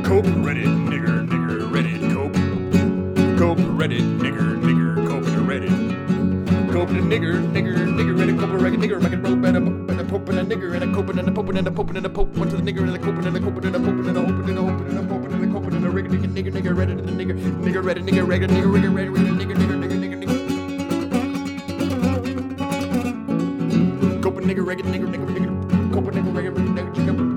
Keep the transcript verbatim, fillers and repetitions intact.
Cope, Reddit, nigger, nigger, Reddit, cope. Cope, Reddit, nigger, nigger, cope, and a Reddit. Cope and a nigger, nigger, nigger, Reddit, cope, and a nigger, rock and rope, and a and a pope and a nigger, and a cope and a pope and a pope and a pope. Went to the nigger and a cope and a cope and a pope and a hope and a hope and a pope and a cope and a rigger, nigger, nigger, nigger, Reddit, and a nigger, nigger, Reddit, nigger, regular, nigger, rigger, Reddit, nigger, nigger, nigger, nigger, nigger. Cope and nigger, regular, nigger, nigger, nigger, cope and nigger, regular, nigger, nigger.